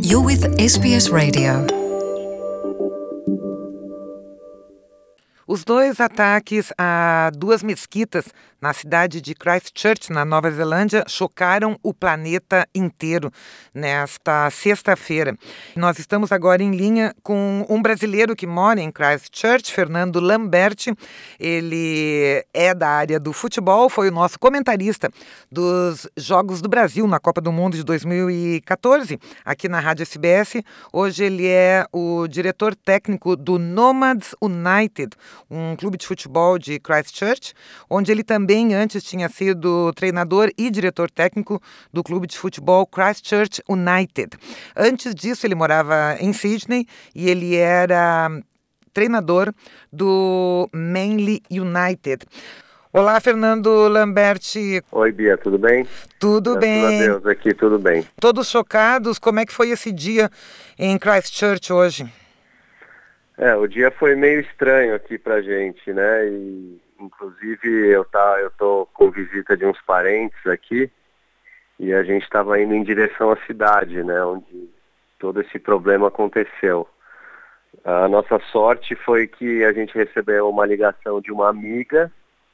You're with SBS Radio. Os dois ataques a duas mesquitas na cidade de Christchurch, na Nova Zelândia, chocaram o planeta inteiro nesta sexta-feira. Nós estamos agora em linha com um brasileiro que mora em Christchurch, Fernando Lamberti. Ele é da área do futebol, foi o nosso comentarista dos Jogos do Brasil na Copa do Mundo de 2014, aqui na Rádio SBS. Hoje ele é o diretor técnico do Nomads United, um clube de futebol de Christchurch, onde ele também antes tinha sido treinador e diretor técnico do clube de futebol Christchurch United. Antes disso, ele morava em Sydney e ele era treinador do Manly United. Olá, Fernando Lamberti. Oi, Bia, tudo bem? Tudo bem. Graças a Deus, aqui tudo bem. Todos chocados, como é que foi esse dia em Christchurch hoje? O dia foi meio estranho aqui pra gente, né? E, inclusive, eu tô com visita de uns parentes aqui e a gente estava indo em direção à cidade, né? Onde todo esse problema aconteceu. A nossa sorte foi que a gente recebeu uma ligação de uma amiga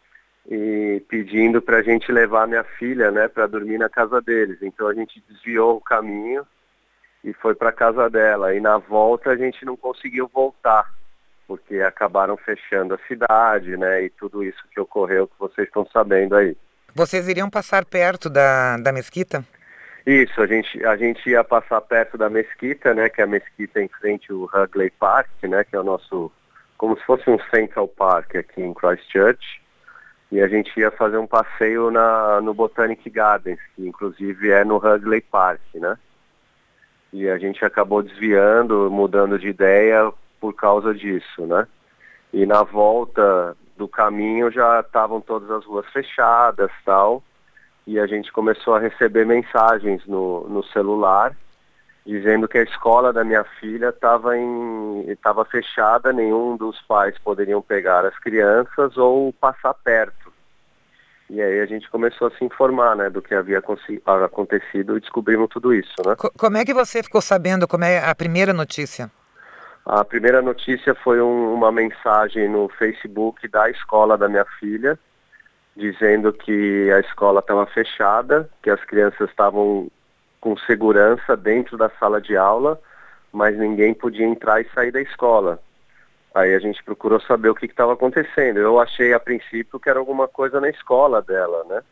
e pedindo pra gente levar minha filha, né? Pra dormir na casa deles. Então a gente desviou o caminho e foi para casa dela. E na volta a gente não conseguiu voltar, porque acabaram fechando a cidade, né? E tudo isso que ocorreu, que vocês estão sabendo aí. Vocês iriam passar perto da mesquita? Isso, a gente ia passar perto da mesquita, né? Que é a mesquita em frente ao Hagley Park, né? Que é o nosso, como se fosse um Central Park aqui em Christchurch. E a gente ia fazer um passeio no Botanic Gardens, que inclusive é no Hagley Park, né? E a gente acabou desviando, mudando de ideia por causa disso, né? E na volta do caminho já estavam todas as ruas fechadas e tal. E a gente começou a receber mensagens no celular dizendo que a escola da minha filha estava fechada, nenhum dos pais poderiam pegar as crianças ou passar perto. E aí a gente começou a se informar, né, do que havia acontecido e descobrimos tudo isso, né? Como é que você ficou sabendo? Como é a primeira notícia? A primeira notícia foi uma mensagem no Facebook da escola da minha filha, dizendo que a escola estava fechada, que as crianças estavam com segurança dentro da sala de aula, mas ninguém podia entrar e sair da escola. Aí a gente procurou saber o que estava acontecendo. Eu achei a princípio que era alguma coisa na escola dela, né?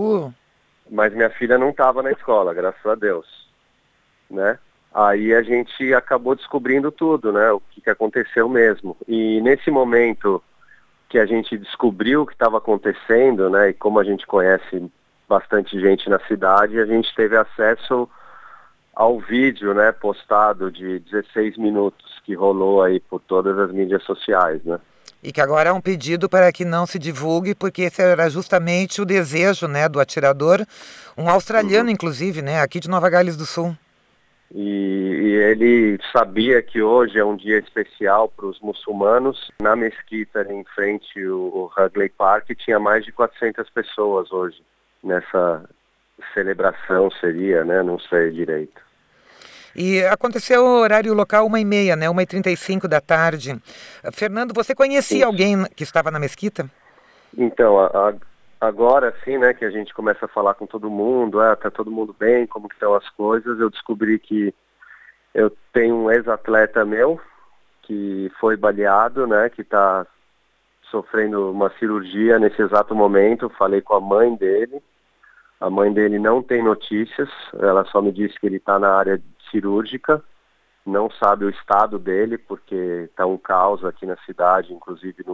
Mas minha filha não estava na escola, graças a Deus, né? Aí a gente acabou descobrindo tudo, né? O que aconteceu mesmo. E nesse momento que a gente descobriu o que estava acontecendo, né? E como a gente conhece bastante gente na cidade, a gente teve acesso ao vídeo, né, postado de 16 minutos que rolou aí por todas as mídias sociais, né? E que agora é um pedido para que não se divulgue, porque esse era justamente o desejo, né, do atirador, um australiano, inclusive, né, aqui de Nova Gales do Sul. E ele sabia que hoje é um dia especial para os muçulmanos. Na mesquita em frente ao Hagley Park tinha mais de 400 pessoas hoje nessa celebração, seria, né? Não sei direito. E aconteceu o horário local 1h30, né? 1h35 da tarde. Fernando, você conhecia alguém que estava na mesquita? Então, agora sim, né, que a gente começa a falar com todo mundo, tá todo mundo bem, como que estão as coisas, eu descobri que eu tenho um ex-atleta meu que foi baleado, né, que está sofrendo uma cirurgia nesse exato momento. Falei com a mãe dele. A mãe dele não tem notícias, ela só me disse que ele está na área cirúrgica, não sabe o estado dele, porque está um caos aqui na cidade, inclusive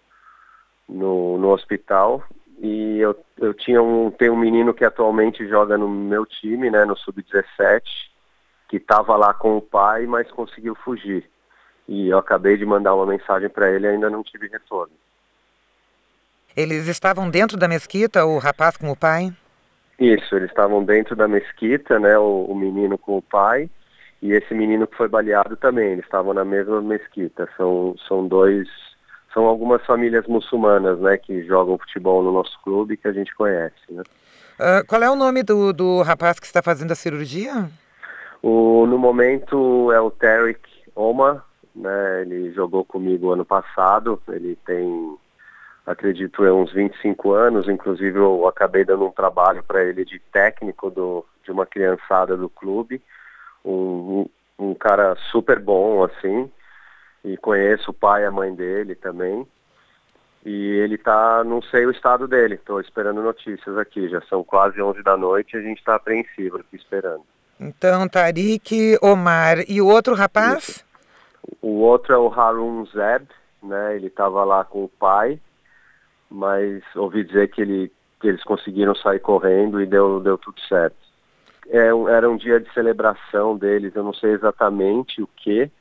no hospital. E eu tenho um menino que atualmente joga no meu time, né, no Sub-17, que estava lá com o pai, mas conseguiu fugir. E eu acabei de mandar uma mensagem para ele e ainda não tive retorno. Eles estavam dentro da mesquita, o rapaz com o pai? Isso, eles estavam dentro da mesquita, né, o menino com o pai, e esse menino que foi baleado também, eles estavam na mesma mesquita. São algumas famílias muçulmanas, né, que jogam futebol no nosso clube, que a gente conhece, né. Qual é o nome do rapaz que está fazendo a cirurgia? No momento é o Tarek Omar, né? Ele jogou comigo ano passado, ele tem, acredito eu, uns 25 anos, inclusive eu acabei dando um trabalho para ele de técnico de uma criançada do clube, um cara super bom, assim, e conheço o pai e a mãe dele também, e ele tá, não sei o estado dele, estou esperando notícias aqui, já são quase 11 da noite e a gente está apreensivo aqui esperando. Então, Tariq, Omar e o outro rapaz? Isso. O outro é o Harun Zeb, né? Ele estava lá com o pai, mas ouvi dizer que eles conseguiram sair correndo e deu tudo certo. Era um dia de celebração deles, eu não sei exatamente o que,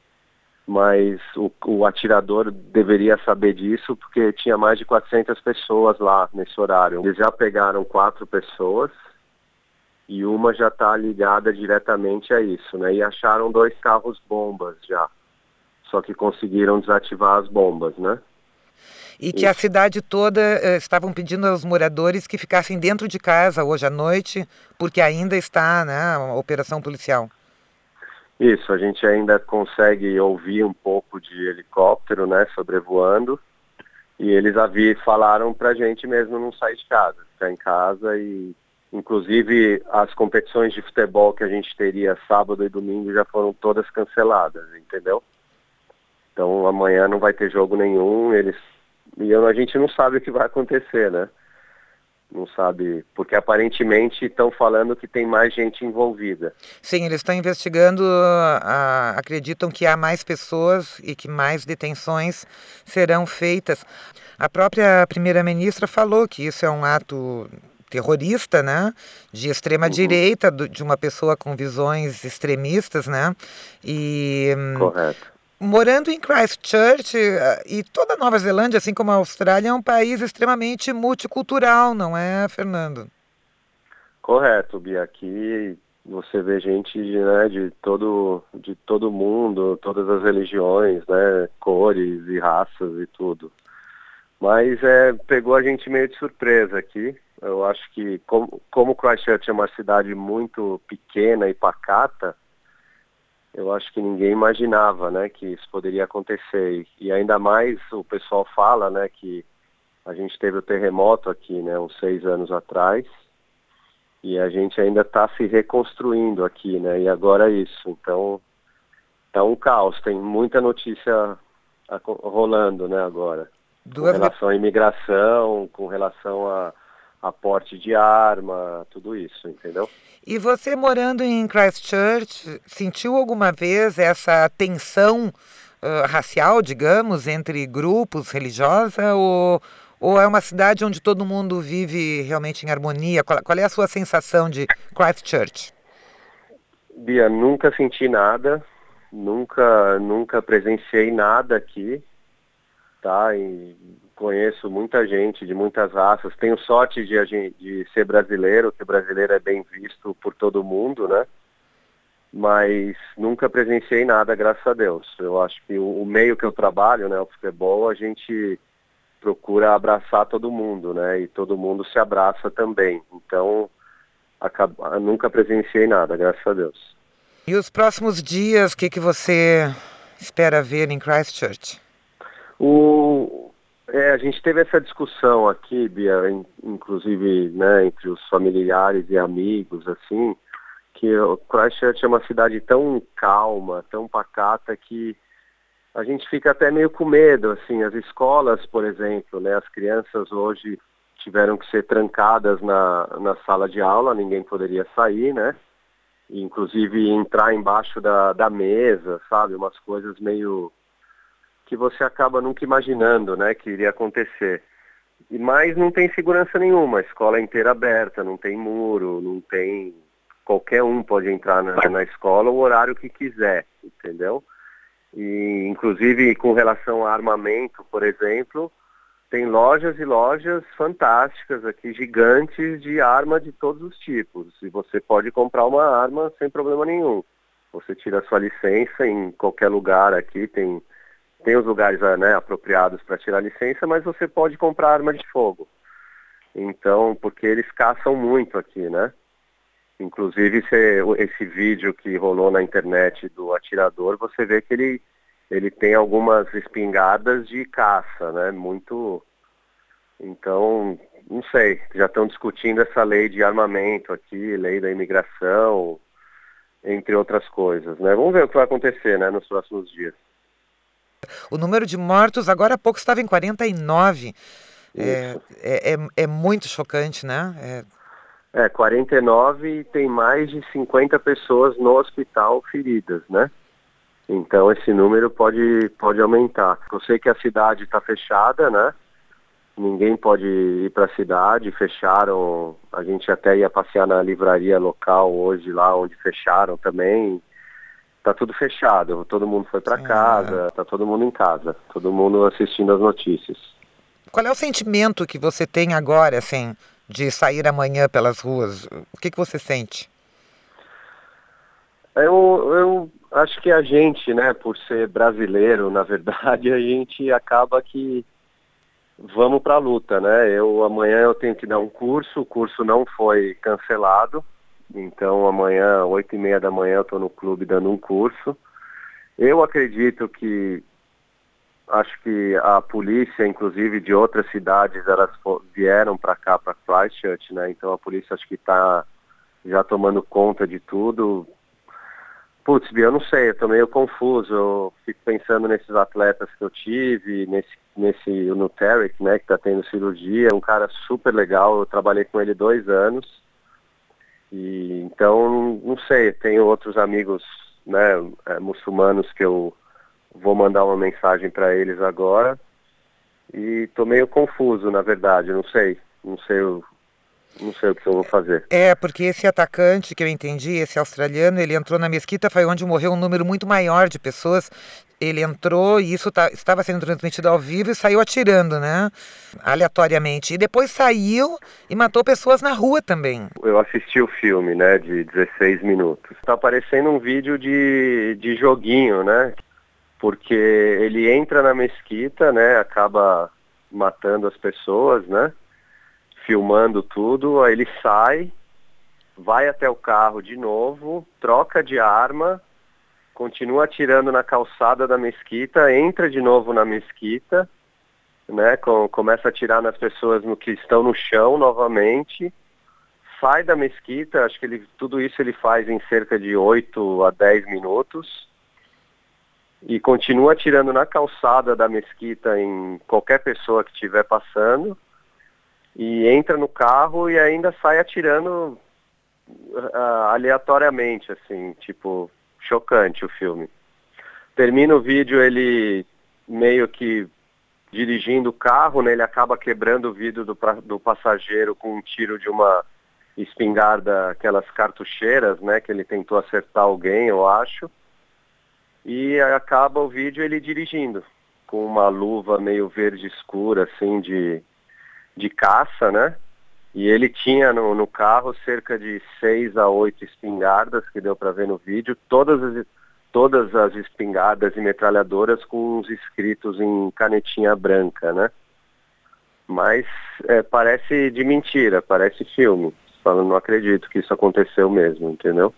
mas o atirador deveria saber disso, porque tinha mais de 400 pessoas lá nesse horário. Eles já pegaram 4 pessoas e uma já está ligada diretamente a isso, né? E acharam 2 carros-bombas já, só que conseguiram desativar as bombas, né? E que a cidade toda estavam pedindo aos moradores que ficassem dentro de casa hoje à noite, porque ainda está, né, uma operação policial. Isso, a gente ainda consegue ouvir um pouco de helicóptero, né, sobrevoando, e eles falaram pra gente mesmo não sair de casa, ficar em casa, e inclusive as competições de futebol que a gente teria sábado e domingo já foram todas canceladas, entendeu? Então amanhã não vai ter jogo nenhum, a gente não sabe o que vai acontecer, né? Não sabe, porque aparentemente estão falando que tem mais gente envolvida. Sim, eles estão investigando, acreditam que há mais pessoas e que mais detenções serão feitas. A própria primeira-ministra falou que isso é um ato terrorista, né, de extrema-direita, de uma pessoa com visões extremistas, né, e Correto. morando em Christchurch, e toda a Nova Zelândia, assim como a Austrália, é um país extremamente multicultural, não é, Fernando? Correto, Bia. Aqui você vê gente, né, de todo mundo, todas as religiões, né, cores e raças e tudo. Mas pegou a gente meio de surpresa aqui. Eu acho que como Christchurch é uma cidade muito pequena e pacata, eu acho que ninguém imaginava, né, que isso poderia acontecer. E ainda mais o pessoal fala, né, que a gente teve o terremoto aqui, né, uns 6 anos atrás, e a gente ainda está se reconstruindo aqui, né, e agora é isso. Então, tá um caos, tem muita notícia rolando, né, agora. Com relação à imigração, com relação a porte de arma, tudo isso, entendeu? E você morando em Christchurch, sentiu alguma vez essa tensão racial, digamos, entre grupos religiosos, ou é uma cidade onde todo mundo vive realmente em harmonia? Qual é a sua sensação de Christchurch? Bia, nunca senti nada, nunca presenciei nada aqui, tá? E conheço muita gente de muitas raças. Tenho sorte de ser brasileiro, que brasileiro é bem visto por todo mundo, né? Mas nunca presenciei nada, graças a Deus. Eu acho que o meio que eu trabalho, né, o futebol, a gente procura abraçar todo mundo, né? E todo mundo se abraça também. Então, nunca presenciei nada, graças a Deus. E os próximos dias, o que você espera ver em Christchurch? A gente teve essa discussão aqui, Bia, inclusive, né, entre os familiares e amigos, assim, que o Christchurch é uma cidade tão calma, tão pacata, que a gente fica até meio com medo, assim. As escolas, por exemplo, né, as crianças hoje tiveram que ser trancadas na sala de aula, ninguém poderia sair, né, e, inclusive entrar embaixo da mesa, sabe, umas coisas meio que você acaba nunca imaginando, né, que iria acontecer. Mas não tem segurança nenhuma, a escola é inteira aberta, não tem muro, não tem... Qualquer um pode entrar na escola o horário que quiser, entendeu? E, inclusive, com relação a armamento, por exemplo, tem lojas e lojas fantásticas aqui, gigantes, de arma de todos os tipos. E você pode comprar uma arma sem problema nenhum. Você tira a sua licença em qualquer lugar aqui, tem os lugares, né, apropriados para tirar licença, mas você pode comprar arma de fogo. Então, porque eles caçam muito aqui, né? Inclusive, esse vídeo que rolou na internet do atirador, você vê que ele tem algumas espingardas de caça, né? Muito... Então, não sei, já estão discutindo essa lei de armamento aqui, lei da imigração, entre outras coisas, né? Vamos ver o que vai acontecer, né, nos próximos dias. O número de mortos agora há pouco estava em 49. Isso. É muito chocante, né? 49 e tem mais de 50 pessoas no hospital feridas, né? Então esse número pode aumentar. Eu sei que a cidade está fechada, né? Ninguém pode ir para a cidade, fecharam, a gente até ia passear na livraria local hoje lá onde fecharam também. Tá tudo fechado, todo mundo foi para casa, tá todo mundo em casa, todo mundo assistindo as notícias. Qual é o sentimento que você tem agora, assim, de sair amanhã pelas ruas? O que você sente? Eu acho que a gente, né, por ser brasileiro, na verdade, a gente acaba que vamos para a luta, né? Amanhã eu tenho que dar um curso, o curso não foi cancelado, então amanhã, 8h30 da manhã, eu estou no clube dando um curso. Eu acredito que, acho que a polícia, inclusive de outras cidades, elas vieram para cá, para Christchurch, né? Então a polícia acho que está já tomando conta de tudo. Putz, Bia, eu não sei, eu tô meio confuso, eu fico pensando nesses atletas que eu tive, no Tarek, né, que tá tendo cirurgia, é um cara super legal, eu trabalhei com ele 2 anos, e então, não sei, tenho outros amigos, né, muçulmanos que eu vou mandar uma mensagem para eles agora, e tô meio confuso, na verdade, não sei o que eu vou fazer. Porque esse atacante que eu entendi, esse australiano, ele entrou na mesquita, foi onde morreu um número muito maior de pessoas. Ele entrou e isso estava sendo transmitido ao vivo e saiu atirando, né? Aleatoriamente. E depois saiu e matou pessoas na rua também. Eu assisti o filme, né, de 16 minutos. Tá aparecendo um vídeo de joguinho, né? Porque ele entra na mesquita, né, acaba matando as pessoas, né? Filmando tudo, aí ele sai, vai até o carro de novo, troca de arma, continua atirando na calçada da mesquita, entra de novo na mesquita, né, começa a atirar nas pessoas que estão no chão novamente, sai da mesquita, acho que tudo isso ele faz em cerca de 8 a 10 minutos, e continua atirando na calçada da mesquita em qualquer pessoa que estiver passando, e entra no carro e ainda sai atirando aleatoriamente, assim, tipo, chocante o filme. Termina o vídeo ele meio que dirigindo o carro, né, ele acaba quebrando o vidro do passageiro com um tiro de uma espingarda, aquelas cartucheiras, né, que ele tentou acertar alguém, eu acho. E acaba o vídeo ele dirigindo, com uma luva meio verde escura, assim, de caça, né? E ele tinha no carro cerca de 6 a 8 espingardas, que deu para ver no vídeo, todas as espingardas e metralhadoras com os escritos em canetinha branca, né? Mas parece de mentira, parece filme. Falando, não acredito que isso aconteceu mesmo, entendeu?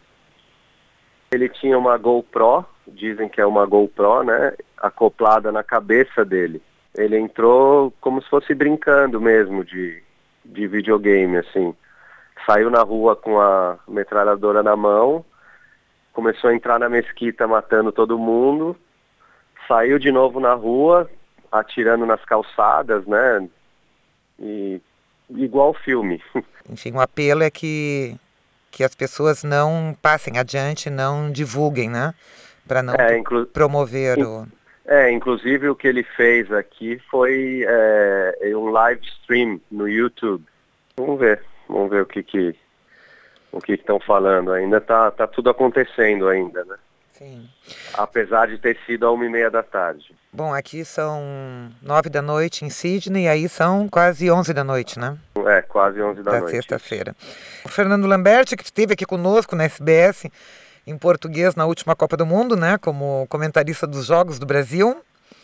Ele tinha uma GoPro, dizem que é uma GoPro, né? Acoplada na cabeça dele. Ele entrou como se fosse brincando mesmo de videogame, assim. Saiu na rua com a metralhadora na mão, começou a entrar na mesquita matando todo mundo, saiu de novo na rua, atirando nas calçadas, né? E igual filme. Enfim, o apelo é que as pessoas não passem adiante, não divulguem, né? Para não promover o... Inclusive o que ele fez aqui foi um live stream no YouTube. Vamos ver o que estão falando. Ainda tá tudo acontecendo ainda, né? Sim. Apesar de ter sido às 1h30 da tarde. Bom, aqui são 9 da noite em Sydney, e aí são quase 11 da noite, né? Quase 11 da noite. Da sexta-feira. O Fernando Lamberti, que esteve aqui conosco na SBS, em português na última Copa do Mundo, né, como comentarista dos Jogos do Brasil.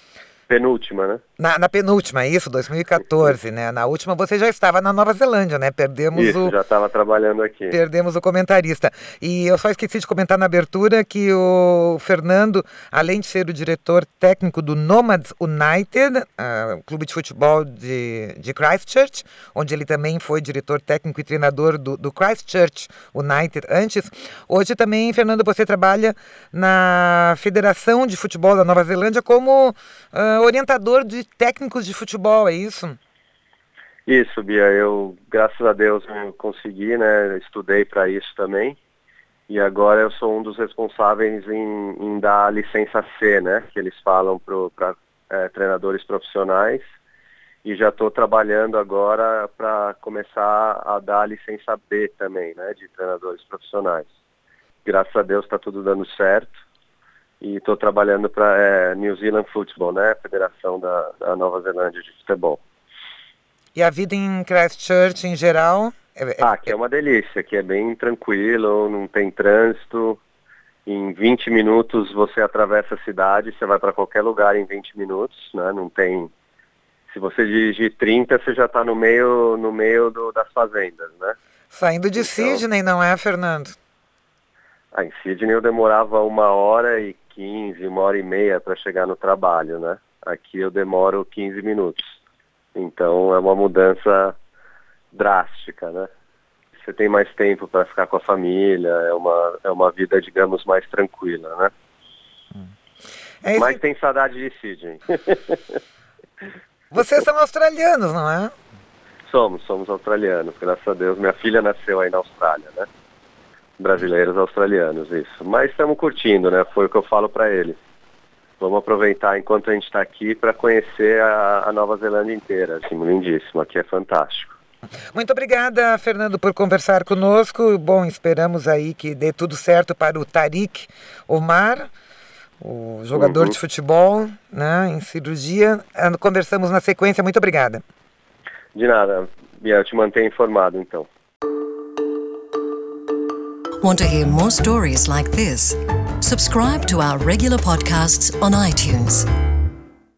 Penúltima, né? Na penúltima, isso, 2014, né? Na última você já estava na Nova Zelândia, né? Isso, já estava trabalhando aqui. Perdemos o comentarista. E eu só esqueci de comentar na abertura que o Fernando, além de ser o diretor técnico do Nomads United, clube de futebol de Christchurch, onde ele também foi diretor técnico e treinador do Christchurch United antes, hoje também, Fernando, você trabalha na Federação de Futebol da Nova Zelândia como orientador de técnicos de futebol, é isso? Isso, Bia, eu, graças a Deus, eu consegui, né, estudei para isso também, e agora eu sou um dos responsáveis em dar a licença C, né, que eles falam para treinadores profissionais, e já estou trabalhando agora para começar a dar a licença B também, né, de treinadores profissionais. Graças a Deus está tudo dando certo, e estou trabalhando para New Zealand Football, né, Federação da Nova Zelândia de Futebol. E a vida em Christchurch, em geral? Aqui é uma delícia, aqui é bem tranquilo, não tem trânsito. Em 20 minutos você atravessa a cidade, você vai para qualquer lugar em 20 minutos, né? Não tem... Se você dirigir 30, você já está no meio das fazendas, né? Saindo de Sydney, não é, Fernando? Em Sydney eu demorava 1h15, 1h30 para chegar no trabalho, né? Aqui eu demoro 15 minutos. Então é uma mudança drástica, né? Você tem mais tempo para ficar com a família, é uma vida, digamos, mais tranquila, né? Mas tem saudade de Sydney. Vocês são australianos, não é? Somos australianos, graças a Deus. Minha filha nasceu aí na Austrália, né? Brasileiros australianos, isso. Mas estamos curtindo, né? Foi o que eu falo para eles. Vamos aproveitar enquanto a gente está aqui para conhecer a Nova Zelândia inteira. Assim, lindíssimo, aqui é fantástico. Muito obrigada, Fernando, por conversar conosco. Bom, esperamos aí que dê tudo certo para o Tariq Omar, o jogador de futebol, né, em cirurgia. Conversamos na sequência. Muito obrigada. De nada, Bia, eu te mantenho informado, então. Want to hear more stories like this? Subscribe to our regular podcasts on iTunes.